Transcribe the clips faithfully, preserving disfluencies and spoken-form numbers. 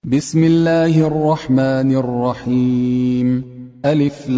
بسم الله الرحمن الرحيم. ألف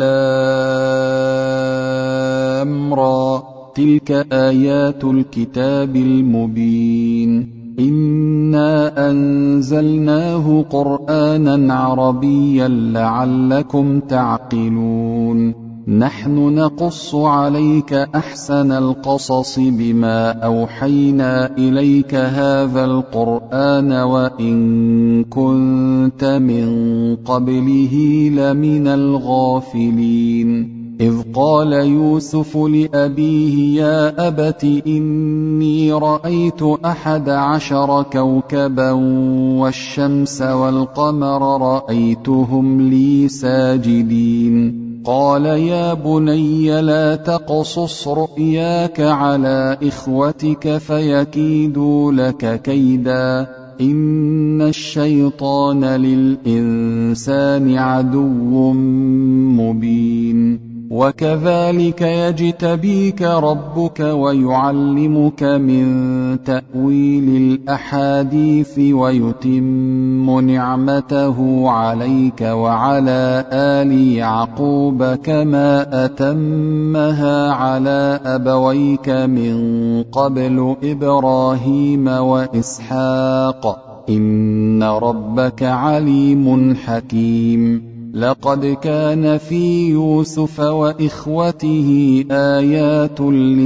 لام را، تلك آيات الكتاب المبين. إنا أنزلناه قرآنا عربيا لعلكم تعقلون. نحن نقص عليك أحسن القصص بما أوحينا إليك هذا القرآن وإن كنت من قبله لمن الغافلين. إذ قال يوسف لأبيه يا أبت إني رأيت أحد عشر كوكبا والشمس والقمر رأيتهم لي ساجدين. قال يا بني لا تقصص رؤياك على إخوتك فيكيدوا لك كيدا، إن الشيطان للإنسان عدو مبين. وكذلك يجتبيك ربك ويعلمك من تأويل الأحاديث ويتم نعمته عليك وعلى آل يعقوب كما أتمها على أبويك من قبل إبراهيم وإسحاق، إن ربك عليم حكيم. لقد كان في يوسف وإخوته آيات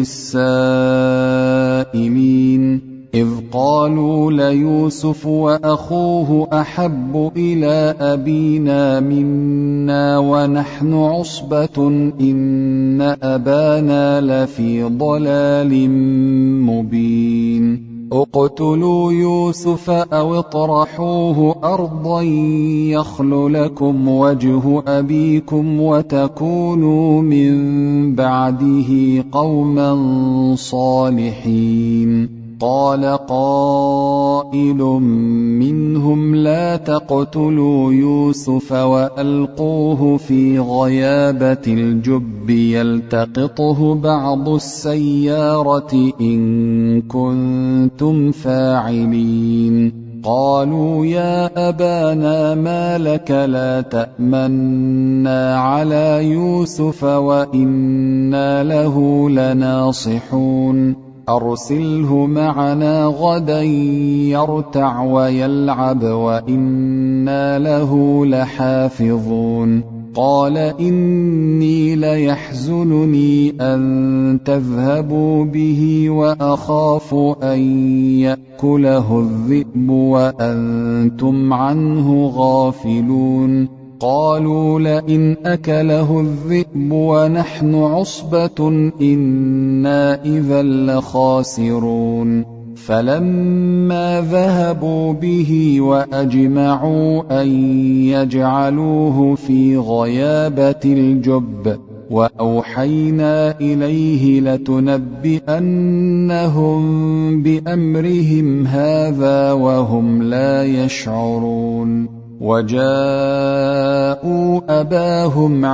للسائلين، إذ قالوا ليوسف وأخوه أحب إلى أبينا منا ونحن عصبة إن أبانا لفي ضلال مبين. اقتلوا يوسف أو اطرحوه أرضا يخل لكم وجه أبيكم وتكونوا من بعده قوما صالحين. قال قائل منهم لا تقتلوا يوسف وألقوه في غيابة الجب يلتقطه بعض السيارة إن كنتم فاعلين. قالوا يا أبانا ما لك لا تأمنا على يوسف وإنا له لناصحون. أرسله معنا غدا يرتع ويلعب وإنا له لحافظون. قال إني ليحزنني أن تذهبوا به وأخاف أن يأكله الذئب وأنتم عنه غافلون. قالوا لئن أكله الذئب ونحن عصبة إنا إذا لخاسرون. فلما ذهبوا به وأجمعوا أن يجعلوه في غيابة الجب وأوحينا إليه لتنبئنهم بأمرهم هذا وهم لا يشعرون. وجاءوا أباهم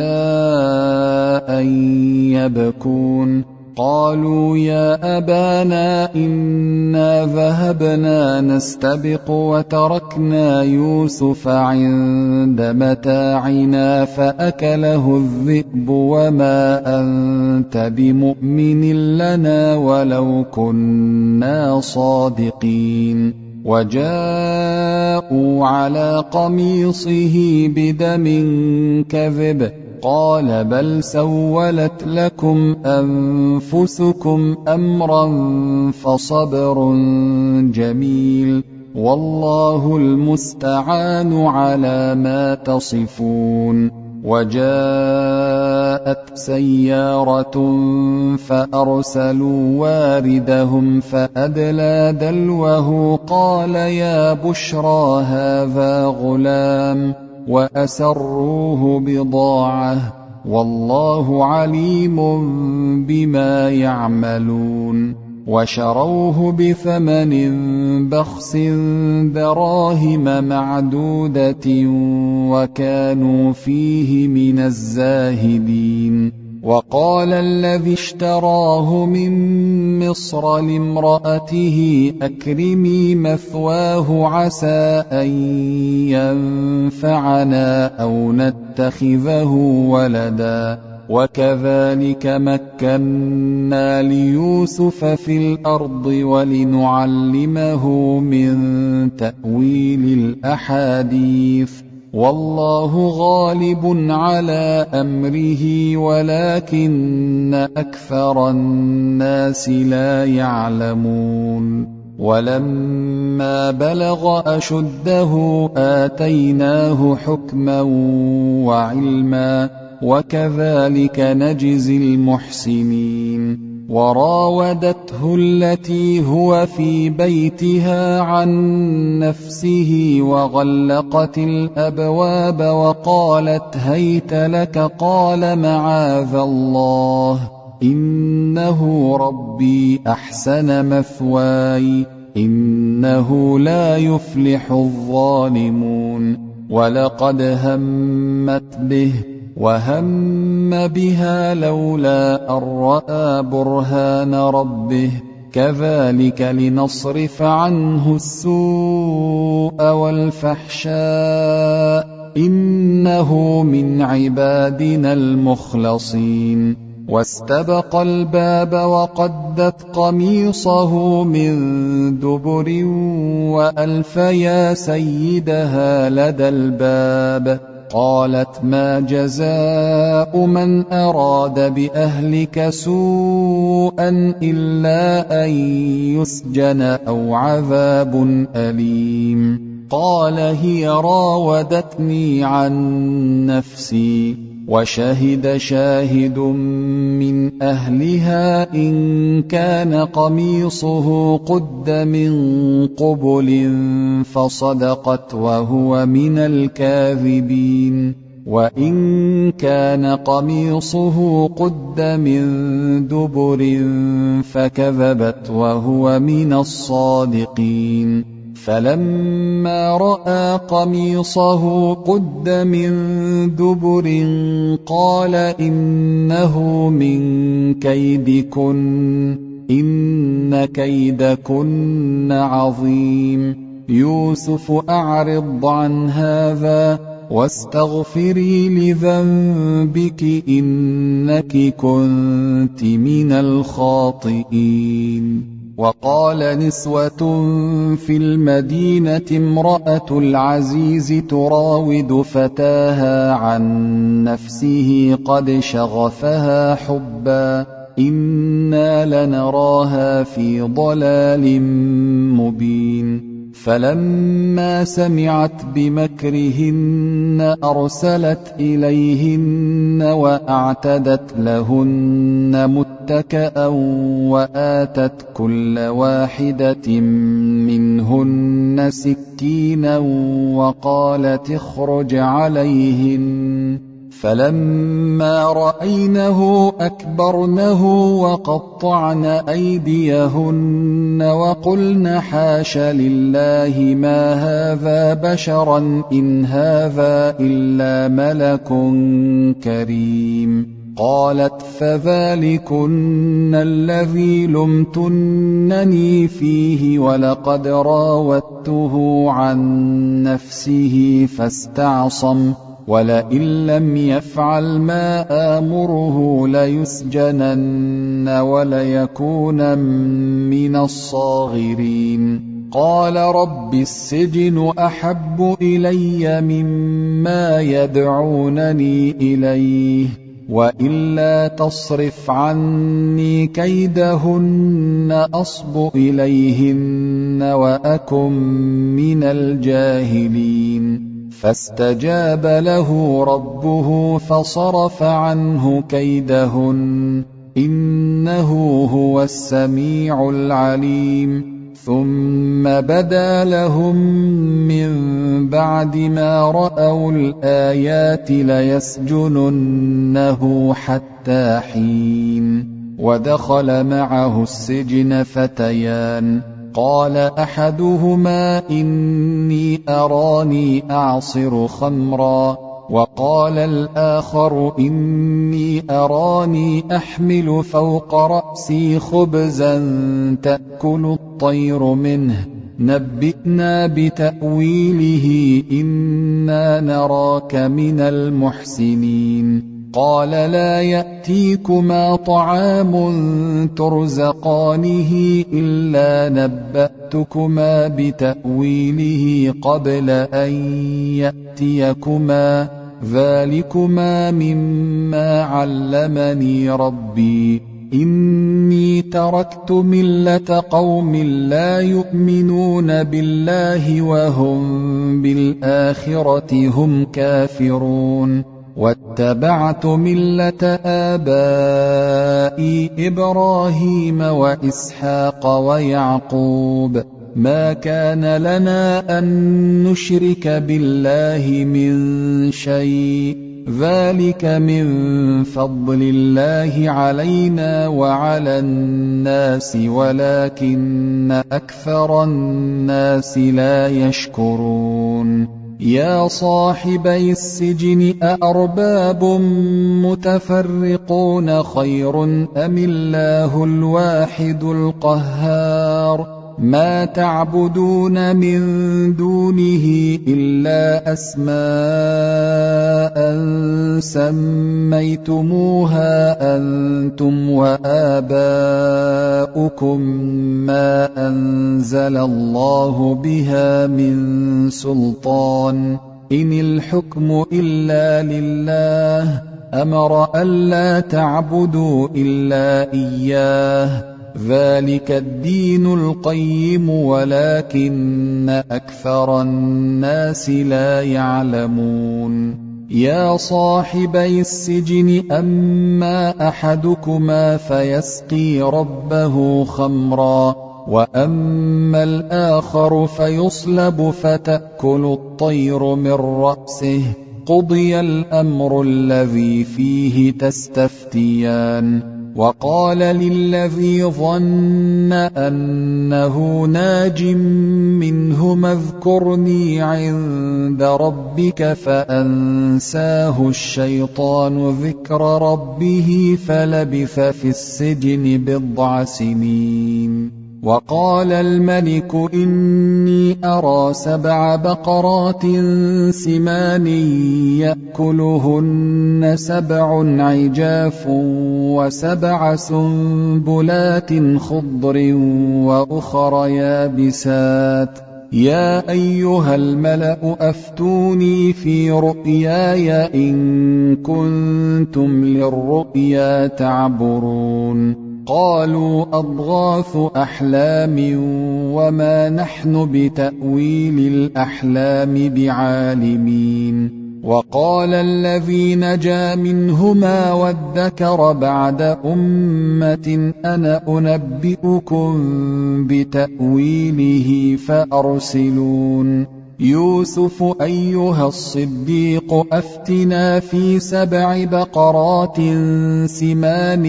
عشاء يبكون. قالوا يا أبانا إنا ذهبنا نستبق وتركنا يوسف عند متاعنا فأكله الذئب وما أنت بمؤمن لنا ولو كنا صادقين. وجاءوا على قميصه بدم كذب قال بل سولت لكم أنفسكم أمرا فصبر جميل والله المستعان على ما تصفون. وجاءت سيارة فأرسلوا واردهم فأدلى دلوه قال يا بشرى هذا غلام وأسروه بضاعة والله عليم بما يعملون. وشروه بثمن بخس دراهم معدودة وكانوا فيه من الزاهدين. وقال الذي اشتراه من مصر لامرأته أكرمي مثواه عسى أن ينفعنا أو نتخذه ولدا وكذلك مكنا ليوسف في الأرض ولنعلمه من تأويل الأحاديث والله غالب على أمره ولكن أكثر الناس لا يعلمون ولما بلغ أشده آتيناه حكما وعلما وكذلك نجزي المحسنين وراودته التي هو في بيتها عن نفسه وغلقت الأبواب وقالت هيت لك قال معاذ الله إنه ربي أحسن مثواي إنه لا يفلح الظالمون ولقد همت به وهم بها لولا أن رأى برهان ربه كذلك لنصرف عنه السوء والفحشاء إنه من عبادنا المخلصين واستبق الباب وقدت قميصه من دبر وألف يا سيدها لدى الباب قالت ما جزاء من أراد بأهلك سوءا إلا أن يسجن أو عذاب أليم قال هي راودتني عن نفسي وشهد شاهد من أهلها إن كان قميصه قد من قبل فصدقت وهو من الكاذبين وإن كان قميصه قد من دبر فكذبت وهو من الصادقين فلما رأى قميصه قد من دبر قال إنه من كيدكن إن كيدكن عظيم يوسف أعرض عن هذا واستغفري لذنبك إنك كنت من الخاطئين وقال نسوة في المدينة امرأة العزيز تراود فتاها عن نفسه قد شغفها حبا إنا لنراها في ضلال مبين فلما سمعت بمكرهن أرسلت إليهن وأعتدت لهن متكأ وآتت كل واحدة منهن سكينا وقالت اخرج عليهن فلما رأينه أكبرنه وقطعن أيديهن وقلن حاش لله ما هذا بشرا إن هذا إلا ملك كريم قالت فذلكن الذي لمتنني فيه ولقد راودته عن نفسه فاستعصم ولئن لم يفعل ما آمره ليسجنن وليكون من الصاغرين قال رب السجن أحب إلي مما يدعونني إليه وإلا تصرف عني كيدهن أصب إليهن وأكن من الجاهلين فاستجاب له ربه فصرف عنه كيدهن إنه هو السميع العليم ثم بدا لهم من بعد ما رأوا الآيات ليسجننه حتى حين ودخل معه السجن فتيان قال أحدهما إني أراني أعصر خمرا وقال الآخر إني أراني أحمل فوق رأسي خبزا تأكل الطير منه نبئنا بتأويله إنا نراك من المحسنين قال لا يأتيكما طعام ترزقانه إلا نبأتكما بتأويله قبل أن يأتيكما ذلكما مما علمني ربي إني تركت ملة قوم لا يؤمنون بالله وهم بالآخرة هم كافرون واتبعت ملة آبائي إبراهيم وإسحاق ويعقوب ما كان لنا أن نشرك بالله من شيء ذلك من فضل الله علينا وعلى الناس ولكن أكثر الناس لا يشكرون يا صاحبي السجن أأرباب متفرقون خير أم الله الواحد القهار ما تعبدون من دونه إلا أسماء سميتموها أنتم وآباؤكم ما أنزل الله بها من سلطان إن الحكم إلا لله أمر ألا تعبدوا إلا إياه ذلك الدين القيم ولكن أكثر الناس لا يعلمون يا صاحبي السجن أما أحدكما فيسقي ربه خمرا وأما الآخر فيصلب فتأكل الطير من رأسه قضي الأمر الذي فيه تستفتيان وقال للذي ظن أنه ناج منهما اذكرني عند ربك فأنساه الشيطان ذكر ربه فلبث في السجن بضع سنين وقال الملك إني أرى سبع بقرات سمان يأكلهن سبع عجاف وسبع سنبلات خضر وأخر يابسات يا أيها الملأ أفتوني في رؤياي إن كنتم للرؤيا تعبرون قالوا أضغاث أحلام وما نحن بتأويل الأحلام بعالمين وقال الذي نجا منهما وادكر بعد أمة أنا أنبئكم بتأويله فأرسلون يوسف أيها الصديق أفتنا في سبع بقرات سمان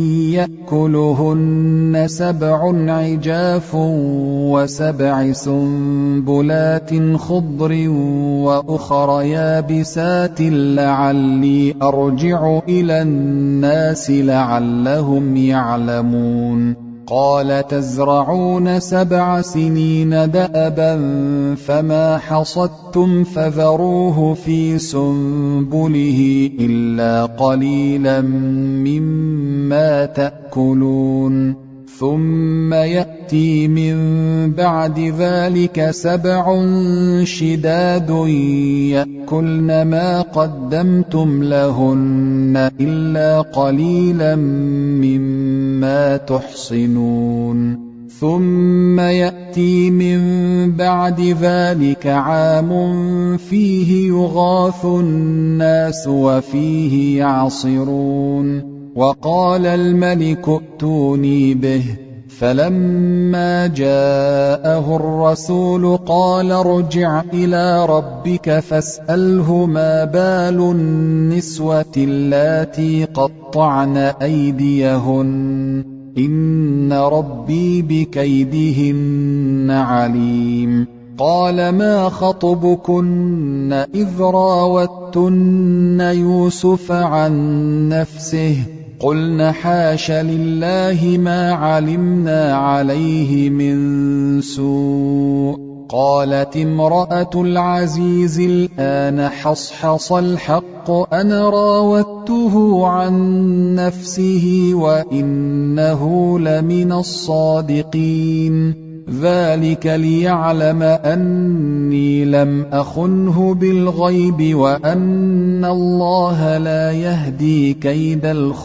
يأكلهن سبع عجاف وسبع سنبلات خضر وأخر يابسات لعلي أرجع إلى الناس لعلهم يعلمون قال تزرعون سبع سنين دأبا فما حصدتم فذروه في سنبله إلا قليلا مما تأكلون ثم يأتي من بعد ذلك سبع شداد يأكلن ما قدمتم لهن إلا قليلا مما تحصنون ثم يأتي من بعد ذلك عام فيه يغاث الناس وفيه يعصرون وقال الملك ائتوني به فلما جاءه الرسول قال ارجع إلى ربك فاسأله ما بال النسوة اللاتي قطعن أيديهن إن ربي بكيدهن عليم قال ما خطبكن إذ راوتن يوسف عن نفسه قلن حاش لله ما علمنا عليه من سوء قالت امرأة العزيز الآن حصحص الحق أنا راودته عن نفسه وإنه لمن الصادقين ذلك ليعلم أني لم أخنه بالغيب وأن الله لا يهدي كيد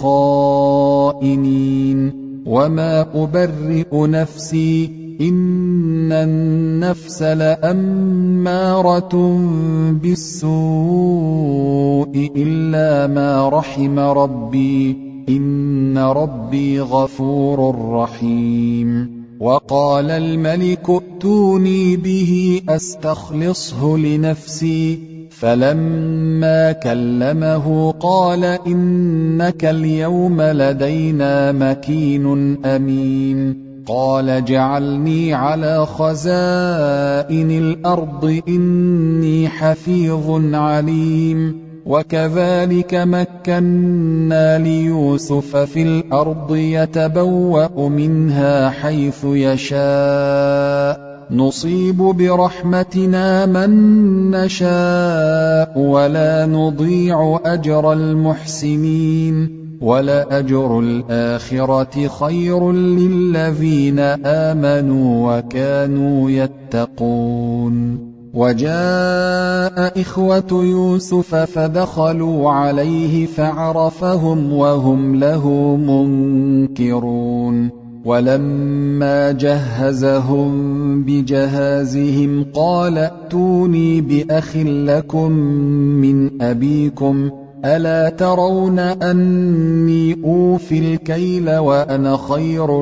الخائنين وما أبرئ نفسي إن النفس لأمارة بالسوء إلا ما رحم ربي إن ربي غفور رحيم وقال الملك ائتوني به أستخلصه لنفسي فلما كلمه قال إنك اليوم لدينا مكين أمين قال جعلني على خزائن الأرض إني حفيظ عليم وكذلك مكنا ليوسف في الأرض يتبوأ منها حيث يشاء نصيب برحمتنا من نشاء ولا نضيع أجر المحسنين ولأجر الآخرة خير للذين آمنوا وكانوا يتقون وجاء إخوة يوسف فدخلوا عليه فعرفهم وهم له منكرون ولما جهزهم بجهازهم قال ائتوني بأخ لكم من أبيكم ألا ترون أني أوفي الكيل وأنا خير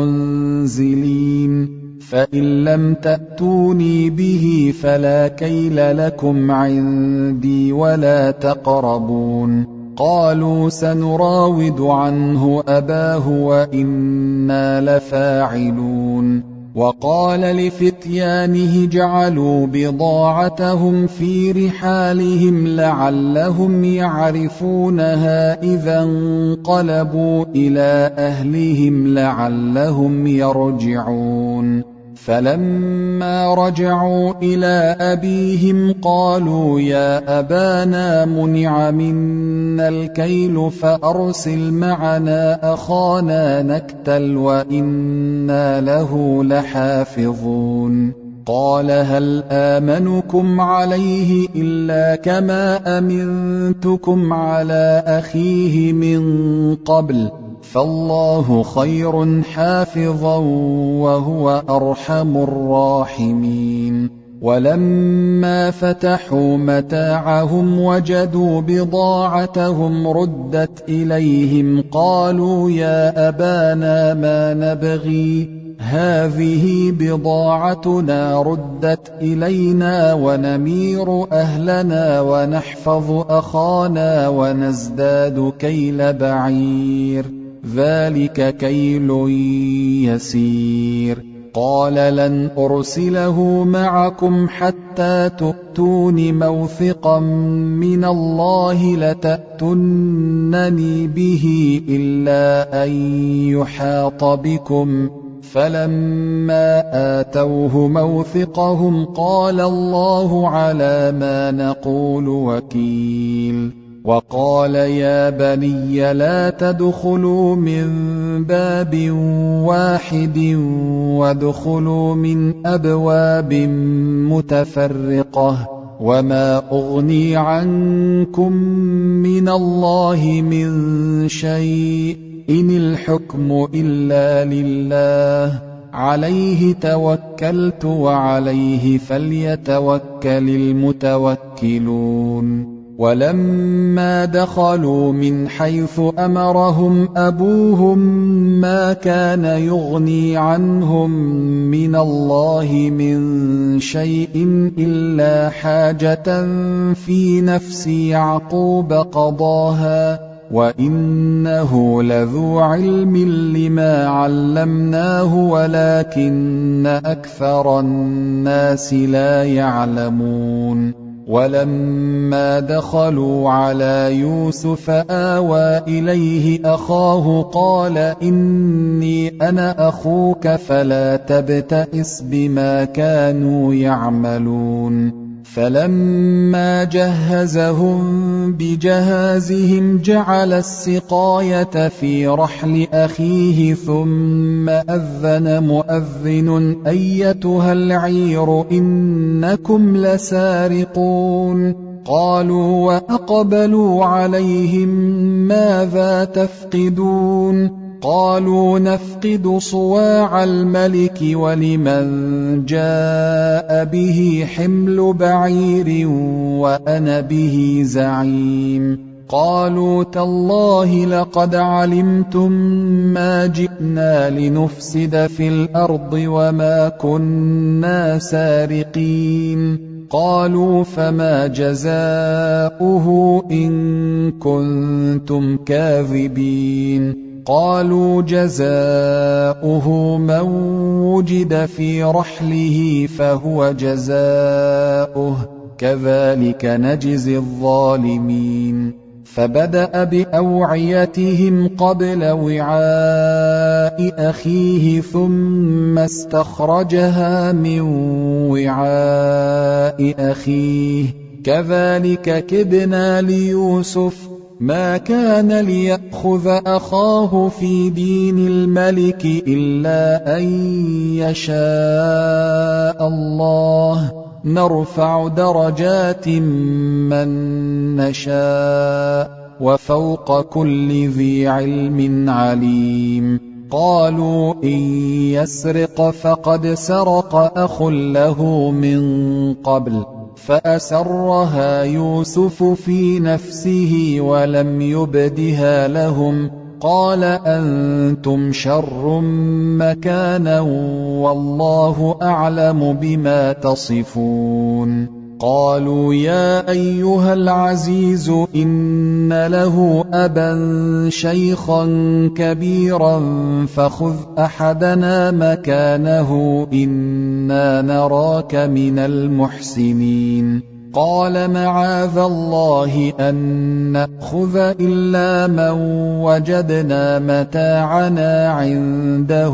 المنزلين فإن لم تأتوني به فلا كيل لكم عندي ولا تقربون قالوا سنراود عنه أباه وإنا لفاعلون وقال لفتيانه جعلوا بضاعتهم في رحالهم لعلهم يعرفونها إذا انقلبوا إلى أهلهم لعلهم يرجعون فلما رجعوا إلى أبيهم قالوا يا أبانا منع منا الكيل فأرسل معنا أخانا نكتل وإنا له لحافظون قال هل آمنكم عليه إلا كما أمنتكم على أخيه من قبل فالله خير حافظا وهو أرحم الراحمين ولما فتحوا متاعهم وجدوا بضاعتهم ردت إليهم قالوا يا أبانا ما نبغي هذه بضاعتنا ردت إلينا ونمير أهلنا ونحفظ أخانا ونزداد كيل بعير ذلك كيل يسير قال لن أرسله معكم حتى تؤتون موثقا من الله لتأتونني به إلا أن يحاط بكم فلما آتوه موثقهم قال الله على ما نقول وكيل وقال يا بني لا تدخلوا من باب واحد وادخلوا من أبواب متفرقة وما أغني عنكم من الله من شيء إن الحكم إلا لله عليه توكلت وعليه فليتوكل المتوكلون ولما دخلوا من حيث أمرهم أبوهم ما كان يغني عنهم من الله من شيء إلا حاجة في نفس يعقوب قضاها وإنه لذو علم لما علمناه ولكن أكثر الناس لا يعلمون. ولما دخلوا على يوسف آوى إليه أخاه قال إني أنا أخوك فلا تبتئس بما كانوا يعملون. فلما جهزهم بجهازهم جعل السقاية في رحل أخيه ثم أذن مؤذن أيتها العير إنكم لسارقون. قالوا وأقبلوا عليهم ماذا تفقدون؟ قالوا نفقد صواع الملك ولمن جاء به حمل بعير وأنا به زعيم. قالوا تالله لقد علمتم ما جئنا لنفسد في الأرض وما كنا سارقين. قالوا فما جزاؤه إن كنتم كاذبين؟ قالوا جزاؤه من وجد في رحله فهو جزاؤه كذلك نجزي الظالمين. فبدأ بأوعيتهم قبل وعاء أخيه ثم استخرجها من وعاء أخيه كذلك كدنا ليوسف ما كان ليأخذ أخاه في دين الملك إلا أن يشاء الله نرفع درجات من نشاء وفوق كل ذي علم عليم. قالوا إن يسرق فقد سرق أخ له من قبل فأسرها يوسف في نفسه ولم يبدها لهم. قال أنتم شر مكانا والله أعلم بما تصفون. قالوا يا أيها العزيز إن له أبا شيخا كبيرا فخذ أحدنا مكانه إنا نراك من المحسنين. قال معاذ الله أن نأخذ إلا من وجدنا متاعنا عنده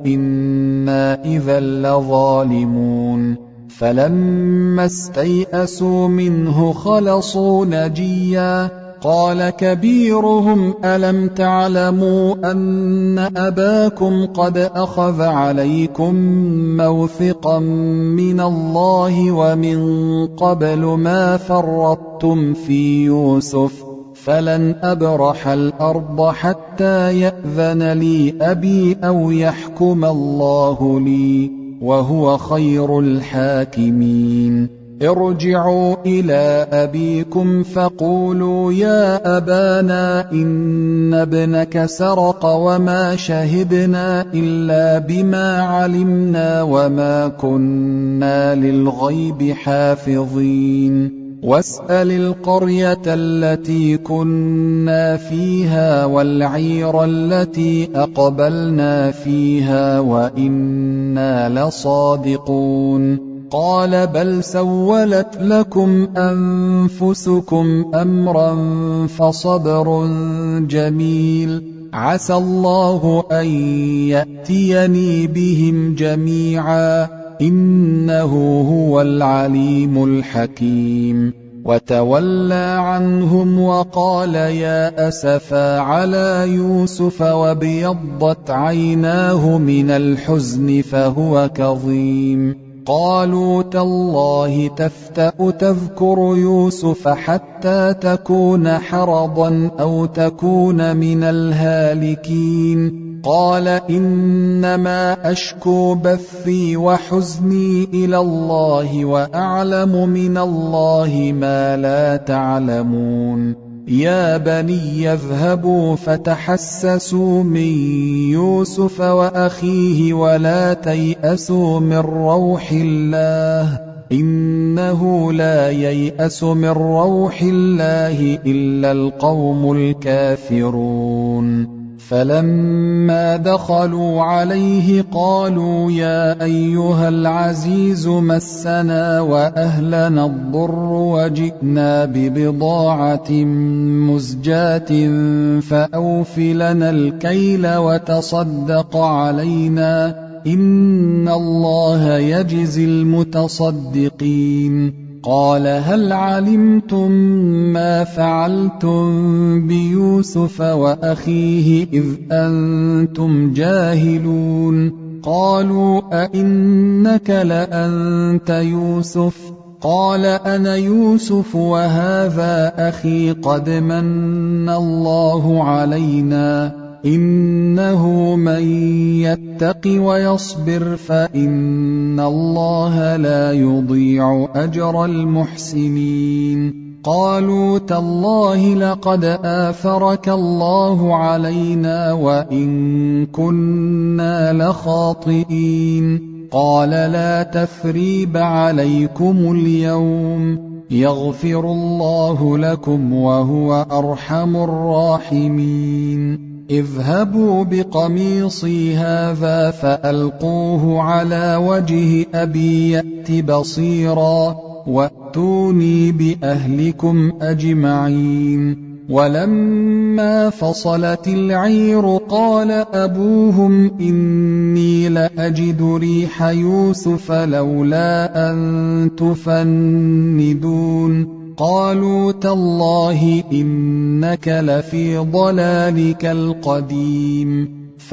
إنا إذا لظالمون. فلما استيئسوا منه خلصوا نجيا. قال كبيرهم ألم تعلموا أن أباكم قد أخذ عليكم موثقا من الله ومن قبل ما فرطتم في يوسف فلن أبرح الأرض حتى يأذن لي أبي أو يحكم الله لي وهو خير الحاكمين. ارجعوا إلى أبيكم فقولوا يا أبانا إن ابنك سرق وما شهدنا إلا بما علمنا وما كنا للغيب حافظين. واسأل القرية التي كنا فيها والعير التي أقبلنا فيها وإنا لصادقون. قال بل سولت لكم أنفسكم أمرا فصبر جميل عسى الله أن يأتيني بهم جميعا إنه هو العليم الحكيم. وتولى عنهم وقال يا أسفا على يوسف وابيضت عيناه من الحزن فهو كظيم. قالوا تالله تفتأ تذكر يوسف حتى تكون حرضا أو تكون من الهالكين. قال إنما أشكو بثي وحزني إلى الله وأعلم من الله ما لا تعلمون. يا بني يذهبوا فتحسسوا من يوسف وأخيه ولا تيأسوا من روح الله إنه لا ييأس من روح الله إلا القوم الكافرون فلما دخلوا عليه قالوا يا أيها العزيز مسنا وأهلنا الضر وجئنا ببضاعة مزجاة فأوف لنا الكيل وتصدق علينا إن الله يجزي المتصدقين قال هل علمتم ما فعلتم بيوسف وأخيه إذ أنتم جاهلون قالوا أئنك لأنت يوسف قال أنا يوسف وهذا أخي قد من الله علينا إنه من يتق ويصبر فإن الله لا يضيع أجر المحسنين قالوا تالله لقد آثرك الله علينا وإن كنا لخاطئين قال لا تثريب عليكم اليوم يغفر الله لكم وهو أرحم الراحمين اذهبوا بقميصي هذا فألقوه على وجه أبي يأت بصيرا وأتوني بأهلكم أجمعين ولما فصلت العير قال أبوهم إني لأجد ريح يوسف لولا أن تفندون قالوا تالله إنك لفي ضلالك القديم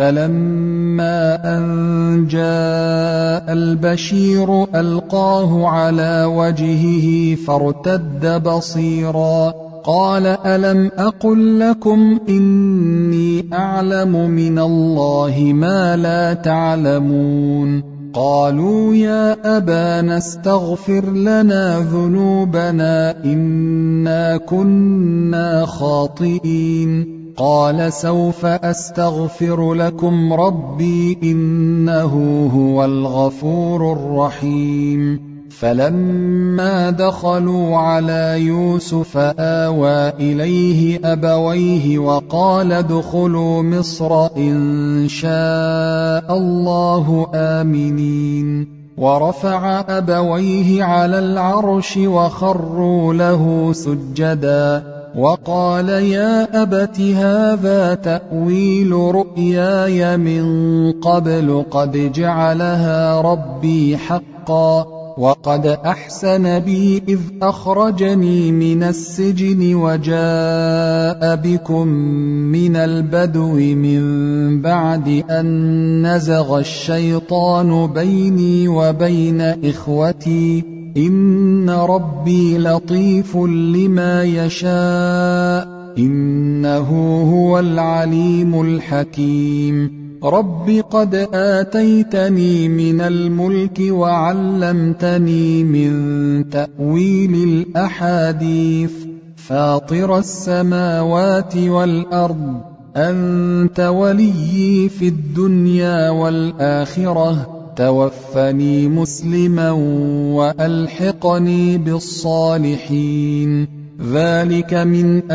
فلما أن جاء البشير ألقاه على وجهه فارتد بصيرا قال ألم أقل لكم إني أعلم من الله ما لا تعلمون قالوا يا أبانا استغفر لنا ذنوبنا إنا كنا خاطئين قال سوف أستغفر لكم ربي إنه هو الغفور الرحيم فلما دخلوا على يوسف آوى إليه أبويه وقال ادخلوا مصر إن شاء الله آمنين ورفع أبويه على العرش وخروا له سجدا وقال يا أبت هذا تأويل رؤياي من قبل قد جعلها ربي حقا وقد أحسن بي إذ أخرجني من السجن وجاء بكم من البدو من بعد أن نزغ الشيطان بيني وبين إخوتي إن ربي لطيف لما يشاء إنه هو العليم الحكيم رب قد آتيتني من الملك وعلمتني من تأويل الأحاديث فاطر السماوات والأرض أنت وليي في الدنيا والآخرة توفني مسلما وألحقني بالصالحين ذلك من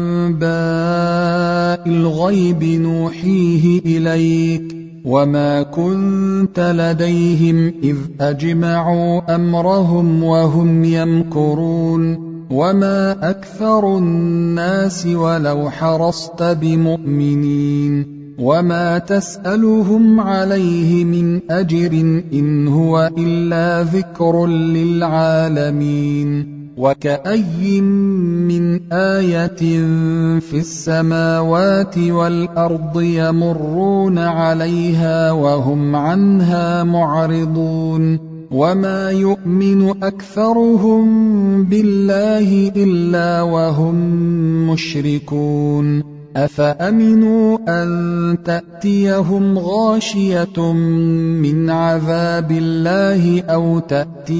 أنباء الغيب نوحيه إليك وما كنت لديهم إذ أجمعوا أمرهم وهم يمكرون وما أكثر الناس ولو حرصت بمؤمنين وما تسألهم عليه من أجر إن هو إلا ذكر للعالمين وكأي من آية في السماوات والأرض يمرون عليها وهم عنها معرضون وما يؤمن أكثرهم بالله إلا وهم مشركون أفأمنوا أن تأتيهم غاشية من عذاب الله أو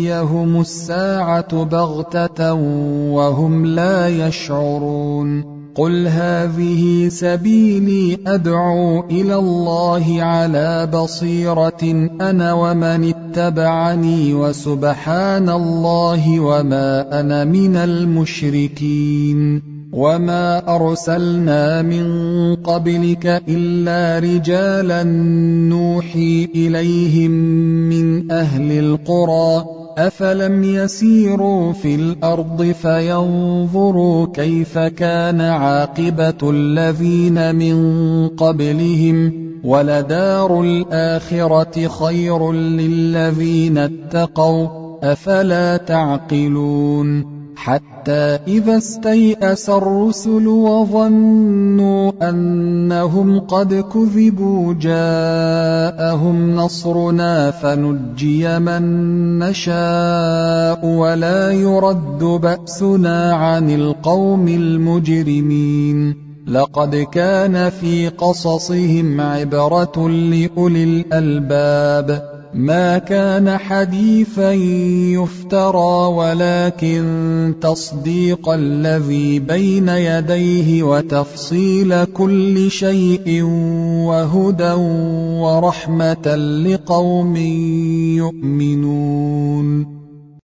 تأتيهم الساعة بغتة وهم لا يشعرون قل هذه سبيلي أدعو إلى الله على بصيرة أنا ومن اتبعني وسبحان الله وما أنا من المشركين وما أرسلنا من قبلك إلا رجالا نوحي إليهم من أهل القرى أفلم يسيروا في الأرض فينظروا كيف كان عاقبة الذين من قبلهم ولدار الآخرة خير للذين اتقوا أفلا تعقلون حتى إذا استيأس الرسل وظنوا أنهم قد كذبوا جاءهم نصرنا فنجي من نشاء ولا يرد بأسنا عن القوم المجرمين لقد كان في قصصهم عبرة لأولي الألباب ما كان حديثا يفترى ولكن تصديق الذي بين يديه وتفصيل كل شيء وهدى ورحمة لقوم يؤمنون